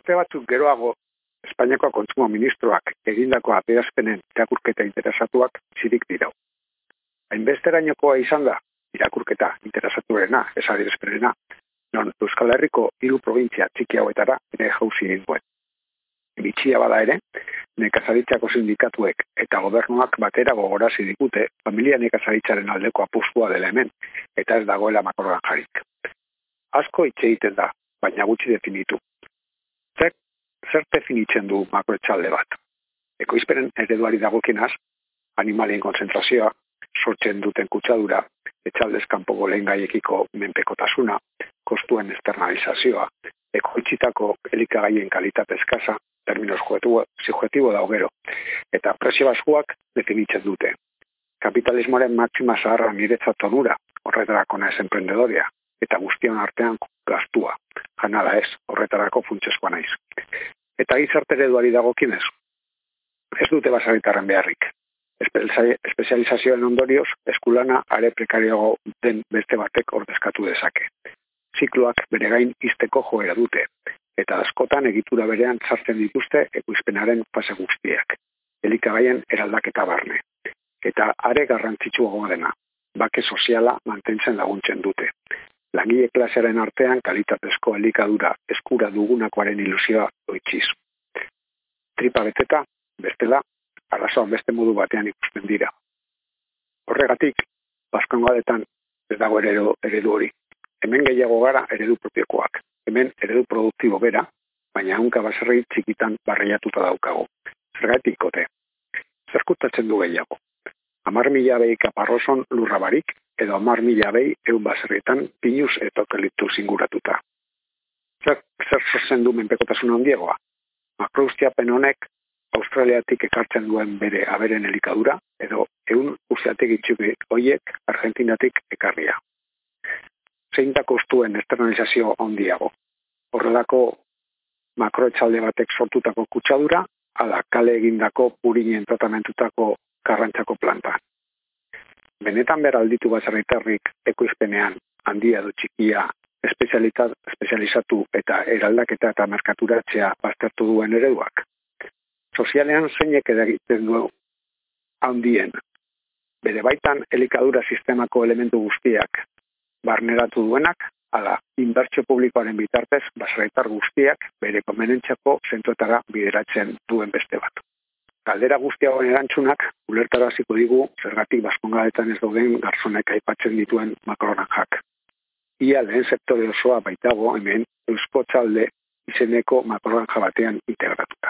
Hilabete batzuk geroago, Espainiako kontsumo ministroak egindako adierazpenen irakurketa interesatuak zirik dirau. Hainbesterainokoa izan da, irakurketa interesatuena, ez adierazpenena, non Euskal Herriko 3 provintzia txiki hauetara ere jauzi egin duen. Bitxia bada ere, nekazaritzako sindikatuek eta gobernuak batera gogorazi digute familia nekazaritzaren aldeko apustua dela hemen, eta ez dagoela makrogranjarik. Asko hitz egiten da, baina gutxi definitu. Zer definitzen du makroetxalde bat? Ekoizpenen ereduari dagokienaz, animalien konzentrazioa, sortzen duten kutsadura, etxaldez kanpoko lehengaiekiko menpekotasuna, kostuen externalizazioa, ekoitzitako elikagaien kalitate eskasa, terminos subjetibo daugero, eta presio basuak definitzen dute. Kapitalismoaren maxima zaharra niretzat onura, horretarako naiz emprendedorea, eta guztion artean gastua, janala ez, horretarako funtsezkoa naiz. Eta gizarte ereduari dagokienez, ez dute baserritarren beharrik. Espezializazioen ondorioz, eskulana are prekarioago den beste batek ordezkatu dezake. Zikloak bere gain izteko joera dute, eta askotan egitura berean sartzen dituzte ekoizpenaren fase guztiak, elikagaien eraldaketa barne. Eta are garrantzitsuagoa dena, bake soziala mantentzen laguntzen dute. Langile klasearen artean kalitatezko elikadura eskura dugunakoaren ilusioa doitziz. Tripa beteta, bestela, arazoan beste modu batean ikusten dira. Horregatik, Baskongadetan ez dago eredu hori. Hemen gehiago gara eredu propiokoak. Hemen eredu produktibo bera, baina ehunka baserri txikitan barreiatuta daukago. Zergatik ote? Zer kutsatzen du gehiago? 10.000 behi kaparroson lurra barik, edo 10.000 behi ehun baserrietan pinuz eta eukaliptus inguratuta. Zer sortzen du menpekotasun handiegoa? Makroustiapen honek Australiatik ekartzen duen bere aberen elikadura, edo ehun ustiatik itxuki hoiek Argentinatik ekarria. Zein da kostuen externalizazio handiago? Horrelako makroetxalde batek sortutako kutsadura, ala kale egindako purinen tratamentutako karrantzako planta. Benetan beralditu baserritarrik ekoizpenean handia edo txikia espezializatu eta eraldaketa eta merkaturatzea baztertu duen ereduak. Sozialean zeinek eragiten du handien. Bere baitan elikadura sistemako elementu guztiak barneratu duenak, ala inbertsio publikoaren bitartez baserritar guztiak bere konbenentzako zentroetara bideratzen duen beste bat. Galdera guztiagoen erantzunak ulertaraziko digu zergatik Baskongadetan ez dauden garzonek aipatzen dituen makroranjak. Ia lehen sektore osoa baitago hemen Euskotxalde izeneko makroranja batean integratuta.